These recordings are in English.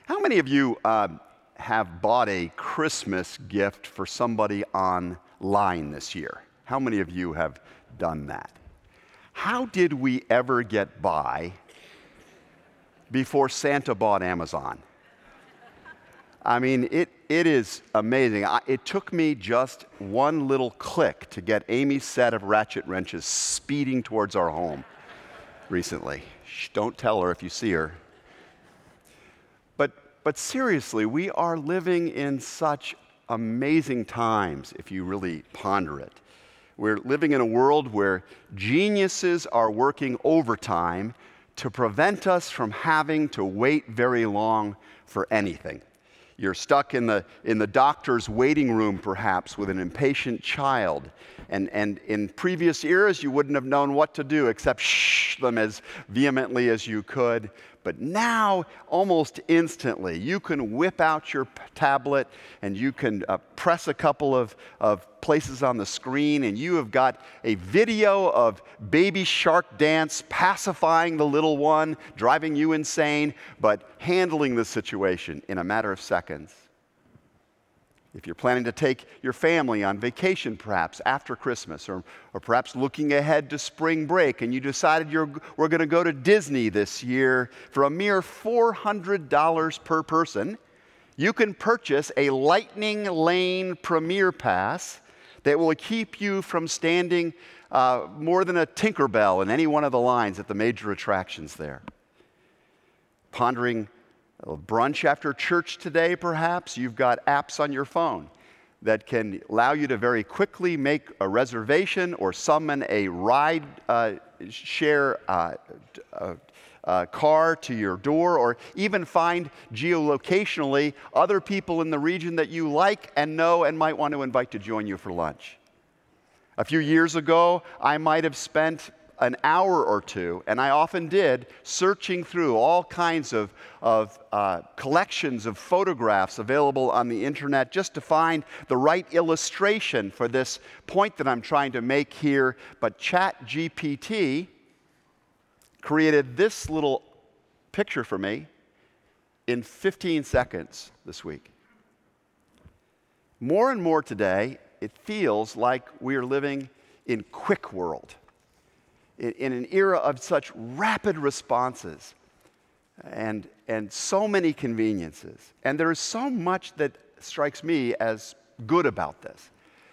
How many of you have bought a Christmas gift for somebody online this year? How many of you have done that? How did we ever get by before Santa bought Amazon? I mean, it is amazing. It took me just one little click to get Amy's set of ratchet wrenches speeding towards our home recently. Shh, don't tell her if you see her. But seriously, we are living in such amazing times if you really ponder it. We're living in a world where geniuses are working overtime to prevent us from having to wait very long for anything. You're stuck in the doctor's waiting room, perhaps, with an impatient child. And in previous eras, you wouldn't have known what to do except shh them as vehemently as you could. But now, almost instantly, you can whip out your tablet and you can press a couple of places on the screen, and you have got a video of baby shark dance pacifying the little one, driving you insane, but handling the situation in a matter of seconds. If you're planning to take your family on vacation, perhaps after Christmas, or perhaps looking ahead to spring break, and you decided we're going to go to Disney this year for a mere $400 per person, you can purchase a Lightning Lane Premier Pass that will keep you from standing more than a Tinkerbell in any one of the lines at the major attractions there. Pondering a brunch after church today, perhaps, you've got apps on your phone that can allow you to very quickly make a reservation or summon a ride share car to your door, or even find geolocationally other people in the region that you like and know and might want to invite to join you for lunch. A few years ago, I might have spent an hour or two, and I often did, searching through all kinds of collections of photographs available on the internet just to find the right illustration for this point that I'm trying to make here. But ChatGPT created this little picture for me in 15 seconds this week. More and more today, it feels like we are living in quick world, in an era of such rapid responses and so many conveniences. And there is so much that strikes me as good about this.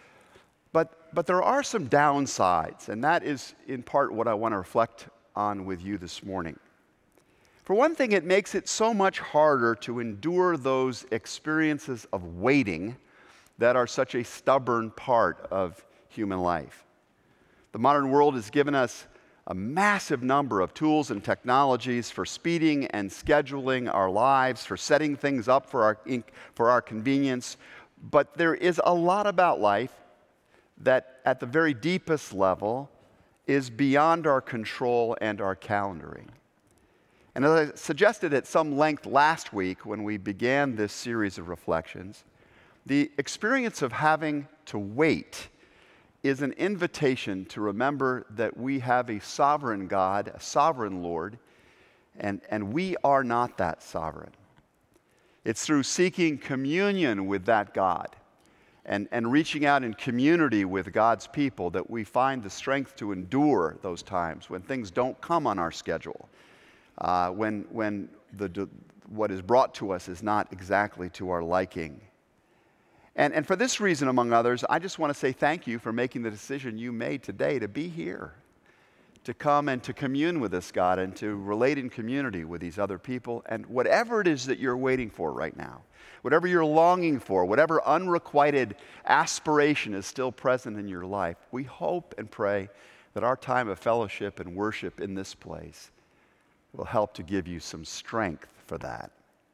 But there are some downsides, and that is in part what I want to reflect on with you this morning. For one thing, it makes it so much harder to endure those experiences of waiting that are such a stubborn part of human life. The modern world has given us a massive number of tools and technologies for speeding and scheduling our lives, for setting things up for our convenience. But there is a lot about life that at the very deepest level is beyond our control and our calendaring. And as I suggested at some length last week when we began this series of reflections, the experience of having to wait is an invitation to remember that we have a sovereign God, a sovereign Lord, and we are not that sovereign. It's through seeking communion with that God and reaching out in community with God's people that we find the strength to endure those times when things don't come on our schedule, when what is brought to us is not exactly to our liking. And for this reason, among others, I just want to say thank you for making the decision you made today to be here, to come and to commune with this God and to relate in community with these other people. And whatever it is that you're waiting for right now, whatever you're longing for, whatever unrequited aspiration is still present in your life, we hope and pray that our time of fellowship and worship in this place will help to give you some strength for that.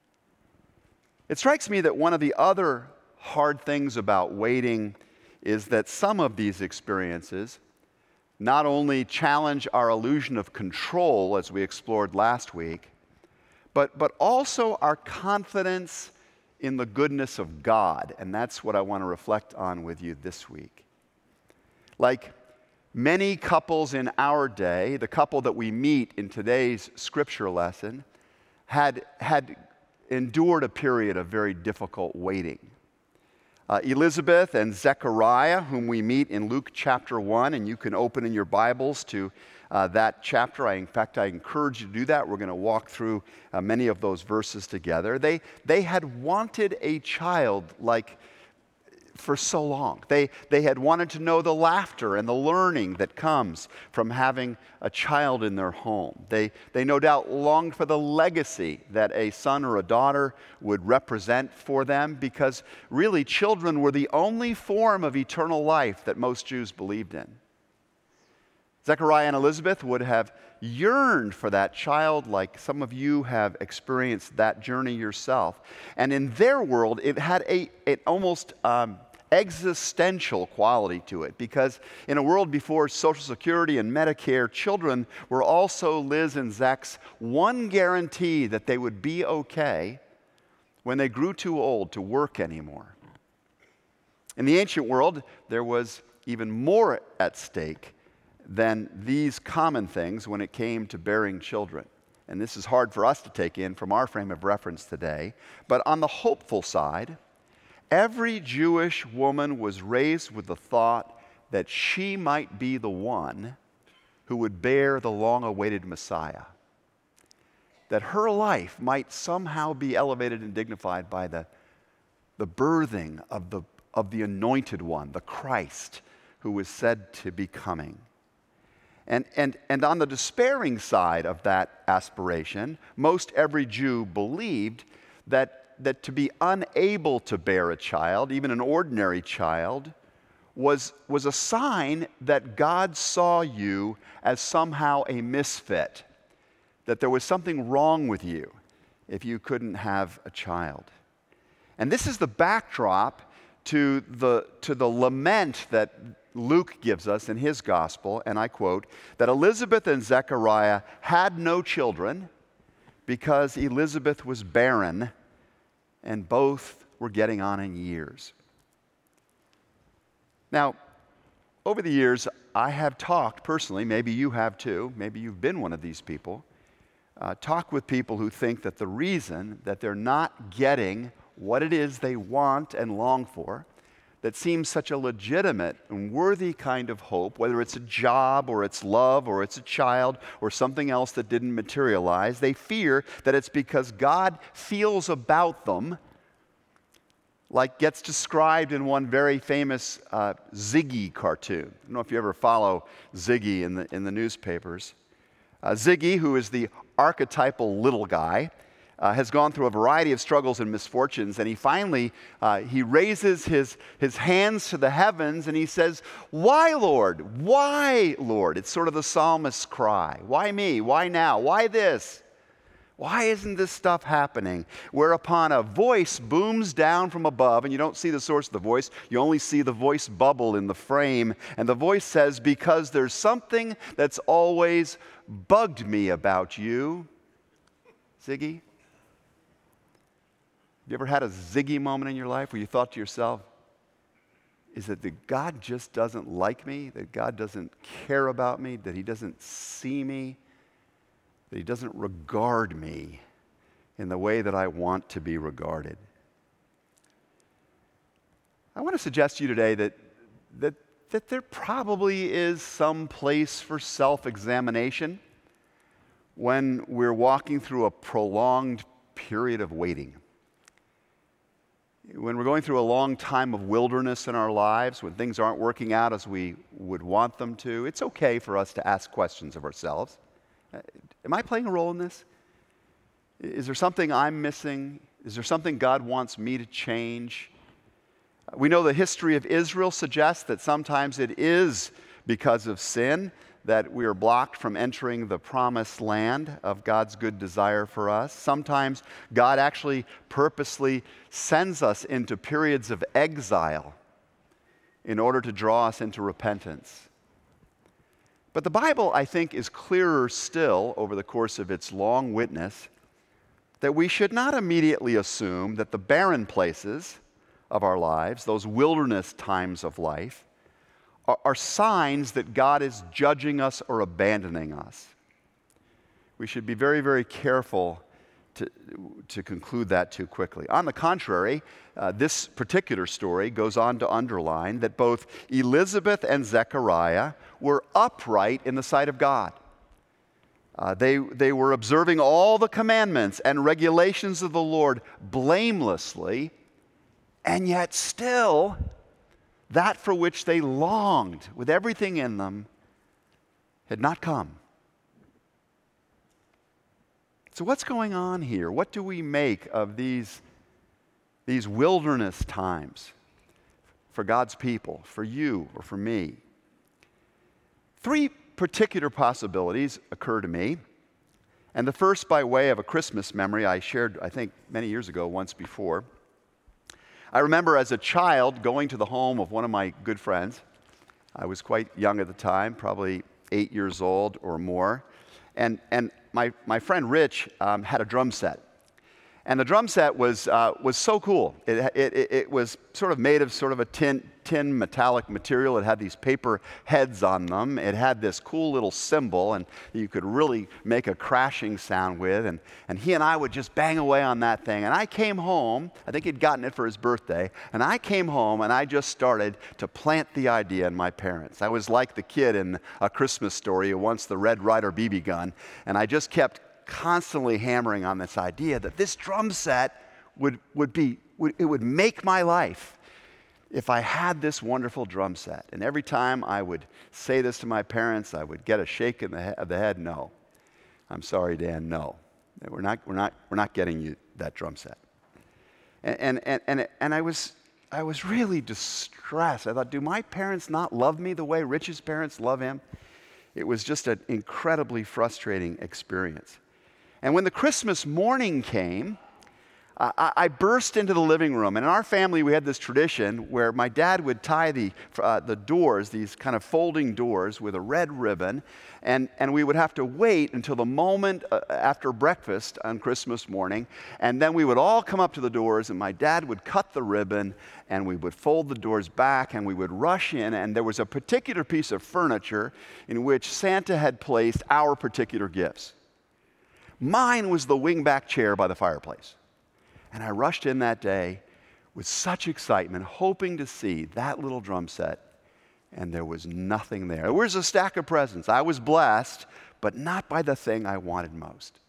It strikes me that one of the other hard things about waiting is that some of these experiences not only challenge our illusion of control, as we explored last week, but also our confidence in the goodness of God. And that's what I want to reflect on with you this week. Like many couples in our day, the couple that we meet in today's scripture lesson had endured a period of very difficult waiting. Elizabeth and Zechariah, whom we meet in Luke chapter 1, and you can open in your Bibles to that chapter. In fact, I encourage you to do that. We're going to walk through many of those verses together. They had wanted a child for so long. They had wanted to know the laughter and the learning that comes from having a child in their home. They no doubt longed for the legacy that a son or a daughter would represent for them, because really children were the only form of eternal life that most Jews believed in. Zechariah and Elizabeth would have yearned for that child like some of you have experienced that journey yourself. And in their world, it had an almost existential quality to it, because in a world before Social Security and Medicare, children were also Liz and Zech's one guarantee that they would be okay when they grew too old to work anymore. In the ancient world, there was even more at stake than these common things when it came to bearing children. And this is hard for us to take in from our frame of reference today. But on the hopeful side, every Jewish woman was raised with the thought that she might be the one who would bear the long-awaited Messiah. That her life might somehow be elevated and dignified by the birthing of the anointed one, the Christ, who was said to be coming. And on the despairing side of that aspiration, most every Jew believed that to be unable to bear a child, even an ordinary child, was a sign that God saw you as somehow a misfit, that there was something wrong with you if you couldn't have a child. And this is the backdrop to the lament that Luke gives us in his gospel, and I quote, that Elizabeth and Zechariah had no children because Elizabeth was barren and both were getting on in years. Now, over the years, I have talked personally, maybe you have too, maybe you've been one of these people, talk with people who think that the reason that they're not getting what it is they want and long for, that seems such a legitimate and worthy kind of hope, whether it's a job or it's love or it's a child or something else that didn't materialize, they fear that it's because God feels about them like gets described in one very famous Ziggy cartoon. I don't know if you ever follow Ziggy in the newspapers. Ziggy, who is the archetypal little guy, has gone through a variety of struggles and misfortunes, and he finally he raises his hands to the heavens and he says, "Why, Lord? Why, Lord?" It's sort of the psalmist's cry. Why me? Why now? Why this? Why isn't this stuff happening? Whereupon a voice booms down from above, and you don't see the source of the voice, you only see the voice bubble in the frame, and the voice says, "Because there's something that's always bugged me about you." Ziggy? You ever had a Ziggy moment in your life where you thought to yourself, is it that God just doesn't like me, that God doesn't care about me, that he doesn't see me, that he doesn't regard me in the way that I want to be regarded? I want to suggest to you today that there probably is some place for self-examination when we're walking through a prolonged period of waiting. When we're going through a long time of wilderness in our lives, when things aren't working out as we would want them to, it's okay for us to ask questions of ourselves. Am I playing a role in this? Is there something I'm missing? Is there something God wants me to change? We know the history of Israel suggests that sometimes it is because of sin that we are blocked from entering the promised land of God's good desire for us. Sometimes God actually purposely sends us into periods of exile in order to draw us into repentance. But the Bible, I think, is clearer still over the course of its long witness that we should not immediately assume that the barren places of our lives, those wilderness times of life, are signs that God is judging us or abandoning us. We should be very, very careful to conclude that too quickly. On the contrary, this particular story goes on to underline that both Elizabeth and Zechariah were upright in the sight of God. They were observing all the commandments and regulations of the Lord blamelessly, and yet still, that for which they longed with everything in them had not come. So what's going on here? What do we make of these wilderness times for God's people, for you or for me? Three particular possibilities occur to me. And the first by way of a Christmas memory I shared, I think, many years ago, once before. I remember as a child going to the home of one of my good friends. I was quite young at the time, probably 8 years old or more. And my friend Rich had a drum set. And the drum set was so cool. It was sort of made of sort of a tin metallic material. It had these paper heads on them. It had this cool little cymbal, and you could really make a crashing sound with. And he and I would just bang away on that thing. And I came home. I think he'd gotten it for his birthday. And I came home, and I just started to plant the idea in my parents. I was like the kid in A Christmas Story who wants the Red Ryder BB gun. And I just kept constantly hammering on this idea that this drum set would make my life if I had this wonderful drum set. And every time I would say this to my parents, I would get a shake of the head. No, I'm sorry, Dan. No, we're not getting you that drum set. And I was really distressed. I thought, do my parents not love me the way Rich's parents love him? It was just an incredibly frustrating experience. And when the Christmas morning came, I burst into the living room. And in our family, we had this tradition where my dad would tie the doors, these kind of folding doors, with a red ribbon. And we would have to wait until the moment after breakfast on Christmas morning. And then we would all come up to the doors, and my dad would cut the ribbon, and we would fold the doors back, and we would rush in. And there was a particular piece of furniture in which Santa had placed our particular gifts. Mine was the wingback chair by the fireplace. And I rushed in that day with such excitement, hoping to see that little drum set, and there was nothing there. There was a stack of presents. I was blessed, but not by the thing I wanted most.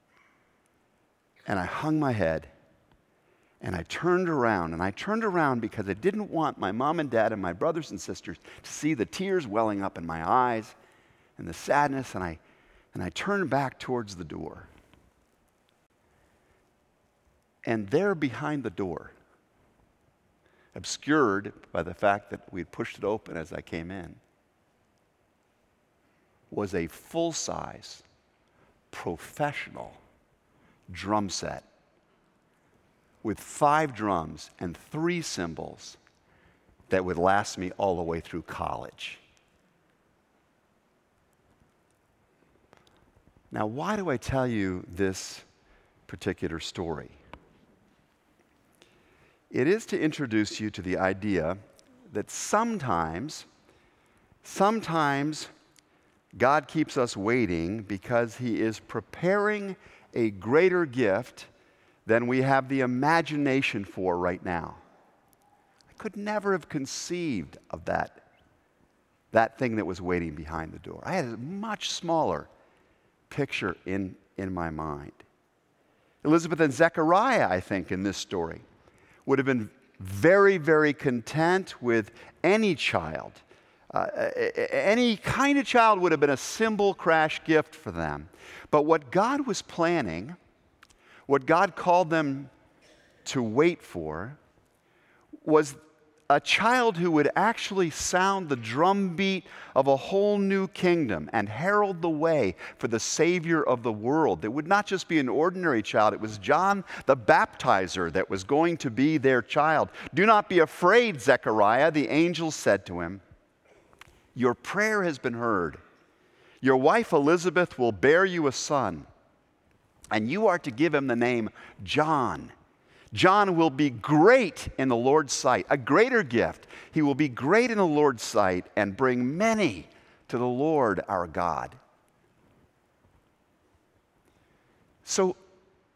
And I hung my head, and I turned around because I didn't want my mom and dad and my brothers and sisters to see the tears welling up in my eyes and the sadness, and I turned back towards the door. And there behind the door, obscured by the fact that we'd pushed it open as I came in, was a full-size, professional drum set with 5 drums and 3 cymbals that would last me all the way through college. Now, why do I tell you this particular story? It is to introduce you to the idea that sometimes God keeps us waiting because He is preparing a greater gift than we have the imagination for right now. I could never have conceived of that thing that was waiting behind the door. I had a much smaller picture in my mind. Elizabeth and Zechariah, I think, in this story, would have been very, very content with any child. Any kind of child would have been a cymbal crash gift for them. But what God was planning, what God called them to wait for, was a child who would actually sound the drumbeat of a whole new kingdom and herald the way for the Savior of the world. It would not just be an ordinary child. It was John the Baptizer that was going to be their child. "Do not be afraid, Zechariah," the angel said to him. "Your prayer has been heard. Your wife Elizabeth will bear you a son, and you are to give him the name John. John will be great in the Lord's sight," a greater gift. He will be great in the Lord's sight and bring many to the Lord our God. So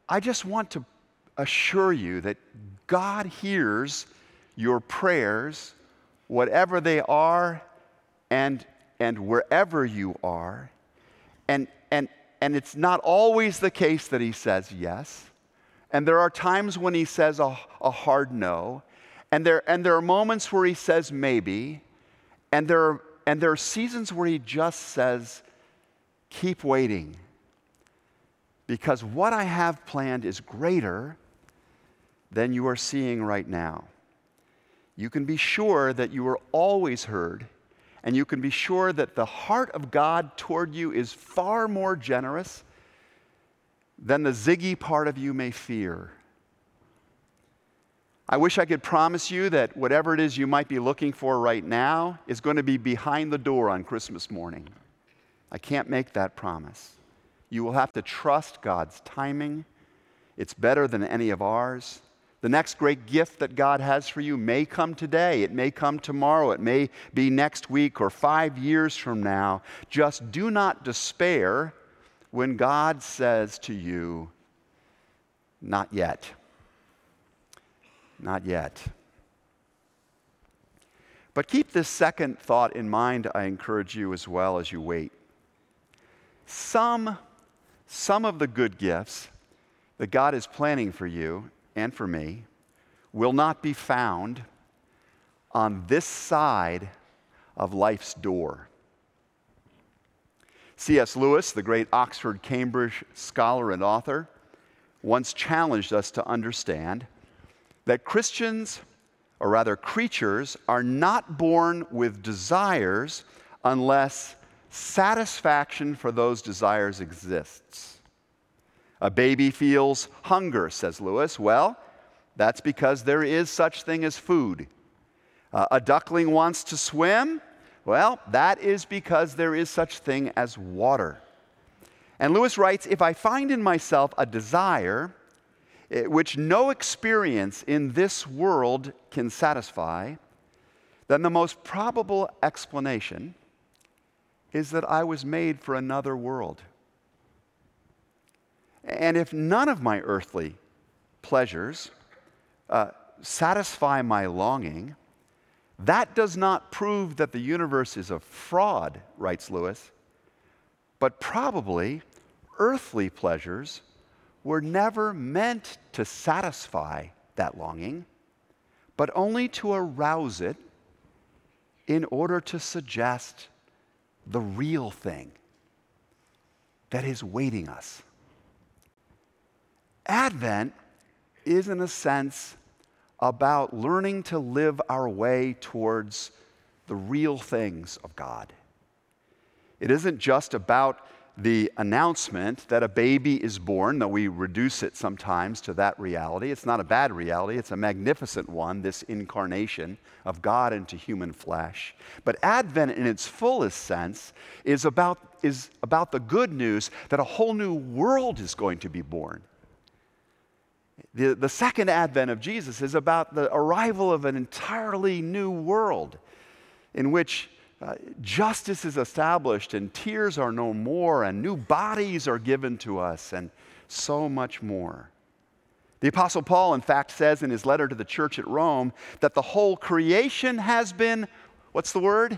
I just want to assure you that God hears your prayers, whatever they are and wherever you are. And it's not always the case that he says yes. And there are times when he says a hard no. And there are moments where he says maybe. And there are seasons where he just says, keep waiting. Because what I have planned is greater than you are seeing right now. You can be sure that you are always heard, and you can be sure that the heart of God toward you is far more generous than the ziggy part of you may fear. I wish I could promise you that whatever it is you might be looking for right now is going to be behind the door on Christmas morning. I can't make that promise. You will have to trust God's timing. It's better than any of ours. The next great gift that God has for you may come today. It may come tomorrow. It may be next week or 5 years from now. Just do not despair when God says to you, not yet. Not yet. But keep this second thought in mind, I encourage you as well as you wait. Some of the good gifts that God is planning for you and for me will not be found on this side of life's door. C.S. Lewis, the great Oxford-Cambridge scholar and author, once challenged us to understand that Christians, or rather creatures, are not born with desires unless satisfaction for those desires exists. A baby feels hunger, says Lewis. Well, that's because there is such thing as food. A duckling wants to swim. Well, that is because there is such thing as water. And Lewis writes, if I find in myself a desire which no experience in this world can satisfy, then the most probable explanation is that I was made for another world. And if none of my earthly pleasures satisfy my longing, that does not prove that the universe is a fraud, writes Lewis, but probably earthly pleasures were never meant to satisfy that longing, but only to arouse it in order to suggest the real thing that is waiting us. Advent is, in a sense, about learning to live our way towards the real things of God. It isn't just about the announcement that a baby is born, though we reduce it sometimes to that reality. It's not a bad reality, it's a magnificent one, this incarnation of God into human flesh. But Advent in its fullest sense is about the good news that a whole new world is going to be born. The second advent of Jesus is about the arrival of an entirely new world in which justice is established and tears are no more and new bodies are given to us and so much more. The Apostle Paul, in fact, says in his letter to the church at Rome that the whole creation has been, what's the word?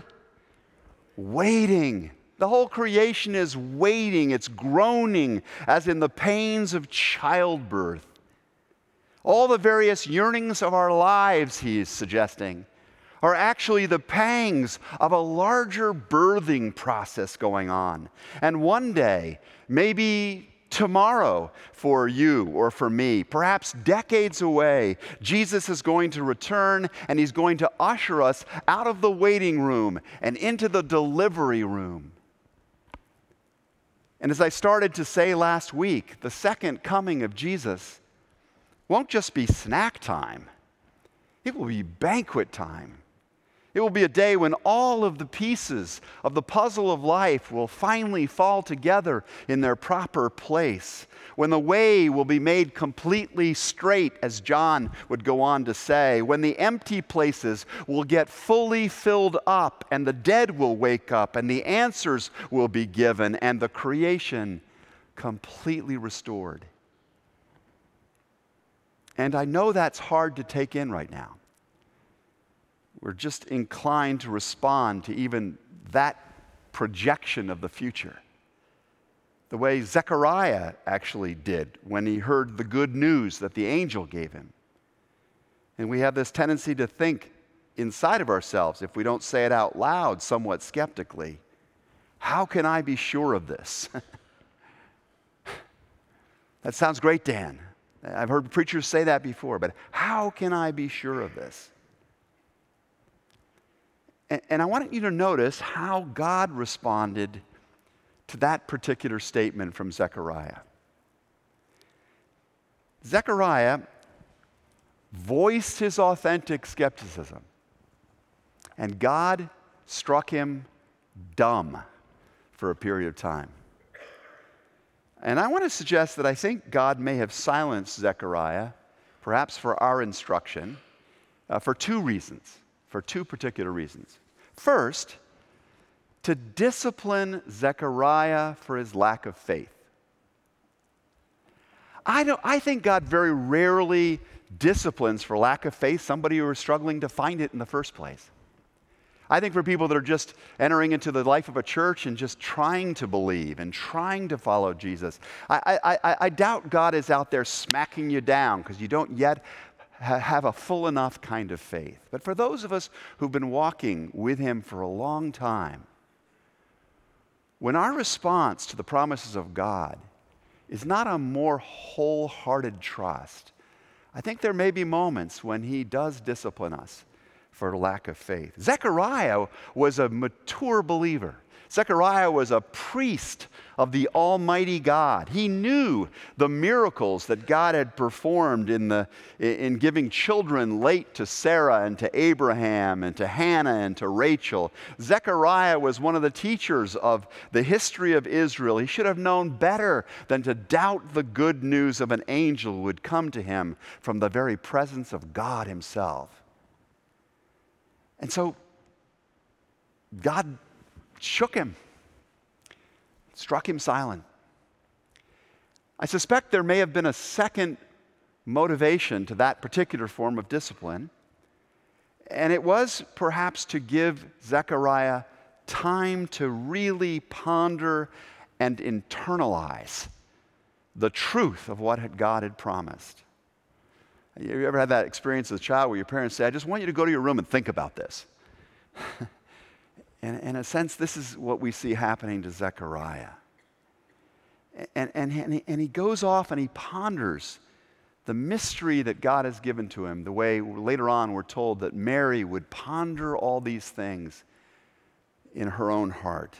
Waiting. The whole creation is waiting. It's groaning as in the pains of childbirth. All the various yearnings of our lives, he's suggesting, are actually the pangs of a larger birthing process going on. And one day, maybe tomorrow for you or for me, perhaps decades away, Jesus is going to return and he's going to usher us out of the waiting room and into the delivery room. And as I started to say last week, the second coming of Jesus won't just be snack time. It will be banquet time. It will be a day when all of the pieces of the puzzle of life will finally fall together in their proper place, when the way will be made completely straight, as John would go on to say, when the empty places will get fully filled up, and the dead will wake up, and the answers will be given, and the creation completely restored. And I know that's hard to take in right now. We're just inclined to respond to even that projection of the future, the way Zechariah actually did when he heard the good news that the angel gave him. And we have this tendency to think inside of ourselves, if we don't say it out loud somewhat skeptically, how can I be sure of this? That sounds great, Dan. I've heard preachers say that before, but how can I be sure of this? And I want you to notice how God responded to that particular statement from Zechariah. Zechariah voiced his authentic skepticism, and God struck him dumb for a period of time. And I want to suggest that I think God may have silenced Zechariah, perhaps for our instruction, for two particular reasons. First, to discipline Zechariah for his lack of faith. I think God very rarely disciplines for lack of faith somebody who is struggling to find it in the first place. I think for people that are just entering into the life of a church and just trying to believe and trying to follow Jesus, I doubt God is out there smacking you down because you don't yet have a full enough kind of faith. But for those of us who've been walking with Him for a long time, when our response to the promises of God is not a more wholehearted trust, I think there may be moments when He does discipline us for lack of faith. Zechariah was a mature believer. Zechariah was a priest of the Almighty God. He knew the miracles that God had performed in giving children late to Sarah and to Abraham and to Hannah and to Rachel. Zechariah was one of the teachers of the history of Israel. He should have known better than to doubt the good news of an angel who would come to him from the very presence of God Himself. And so God shook him, struck him silent. I suspect there may have been a second motivation to that particular form of discipline, and it was perhaps to give Zechariah time to really ponder and internalize the truth of what God had promised. You ever had that experience as a child where your parents say, I just want you to go to your room and think about this? And in a sense, this is what we see happening to Zechariah. And he goes off and he ponders the mystery that God has given to him, the way later on we're told that Mary would ponder all these things in her own heart.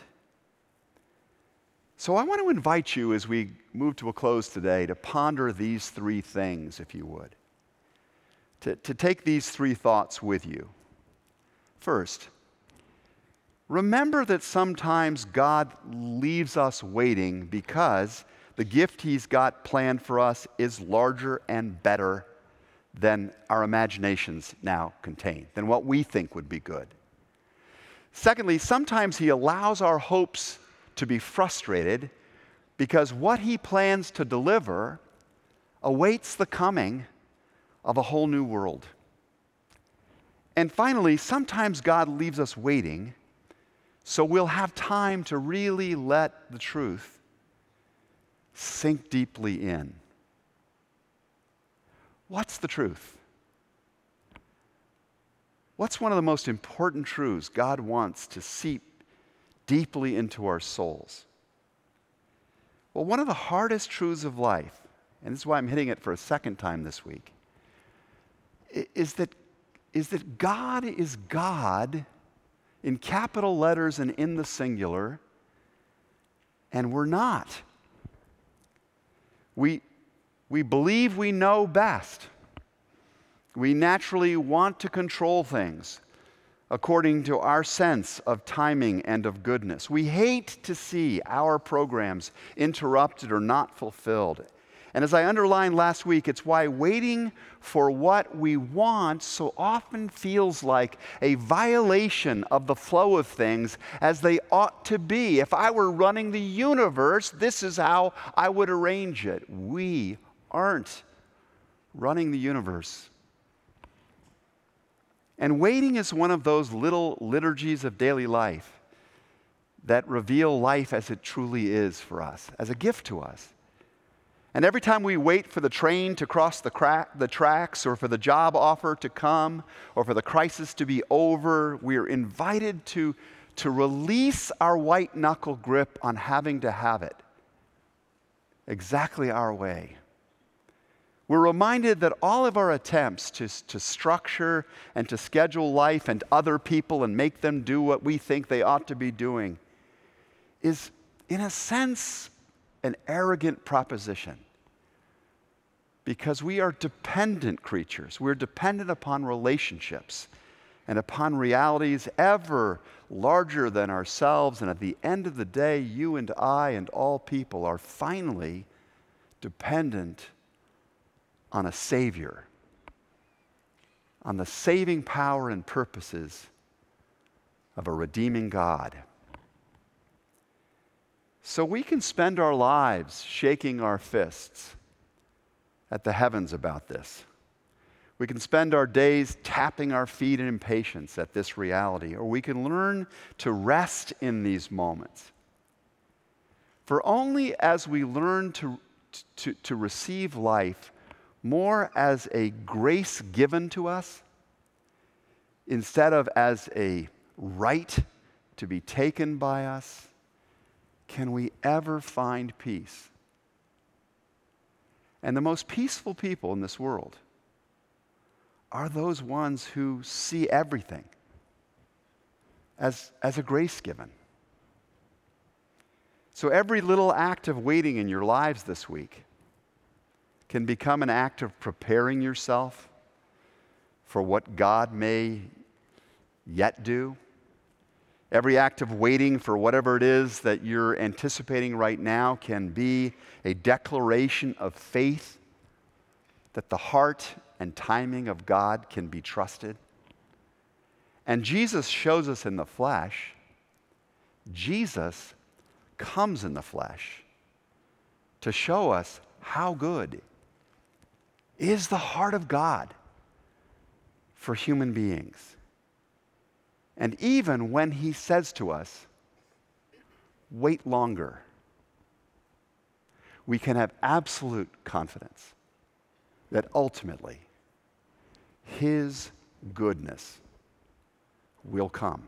So I want to invite you as we move to a close today to ponder these three things, if you would. To take these three thoughts with you. First, remember that sometimes God leaves us waiting because the gift He's got planned for us is larger and better than our imaginations now contain, than what we think would be good. Secondly, sometimes He allows our hopes to be frustrated because what He plans to deliver awaits the coming of a whole new world. And finally, sometimes God leaves us waiting so we'll have time to really let the truth sink deeply in. What's the truth? What's one of the most important truths God wants to seep deeply into our souls? Well, one of the hardest truths of life, and this is why I'm hitting it for a second time this week, is that God is God in capital letters and in the singular, and we're not. We believe we know best. We naturally want to control things according to our sense of timing and of goodness. We hate to see our programs interrupted or not fulfilled. And as I underlined last week, it's why waiting for what we want so often feels like a violation of the flow of things as they ought to be. If I were running the universe, this is how I would arrange it. We aren't running the universe. And waiting is one of those little liturgies of daily life that reveal life as it truly is for us, as a gift to us. And every time we wait for the train to cross the tracks, or for the job offer to come, or for the crisis to be over, we are invited to release our white-knuckle grip on having to have it exactly our way. We're reminded that all of our attempts to structure and to schedule life and other people and make them do what we think they ought to be doing is, in a sense, an arrogant proposition. Because we are dependent creatures. We're dependent upon relationships and upon realities ever larger than ourselves. And at the end of the day, you and I and all people are finally dependent on a Savior, on the saving power and purposes of a redeeming God. So we can spend our lives shaking our fists at the heavens about this. We can spend our days tapping our feet in impatience at this reality, or we can learn to rest in these moments. For only as we learn to receive life more as a grace given to us, instead of as a right to be taken by us, can we ever find peace. And the most peaceful people in this world are those ones who see everything as a grace given. So every little act of waiting in your lives this week can become an act of preparing yourself for what God may yet do. Every act of waiting for whatever it is that you're anticipating right now can be a declaration of faith that the heart and timing of God can be trusted. And Jesus shows us in the flesh. Jesus comes in the flesh to show us how good is the heart of God for human beings. And even when he says to us, wait longer, we can have absolute confidence that ultimately his goodness will come.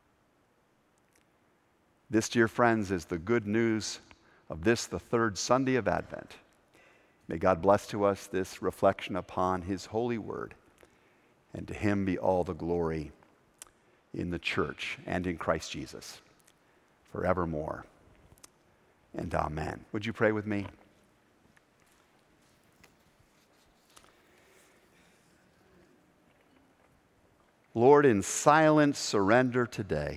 This, dear friends, is the good news of this, the third Sunday of Advent. May God bless to us this reflection upon his holy word, and to him be all the glory in the church and in Christ Jesus forevermore. And amen. Would you pray with me? Lord, in silent surrender today,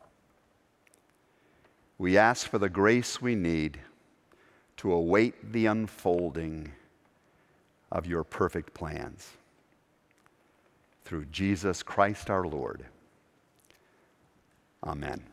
we ask for the grace we need to await the unfolding of your perfect plans. Through Jesus Christ our Lord. Amen.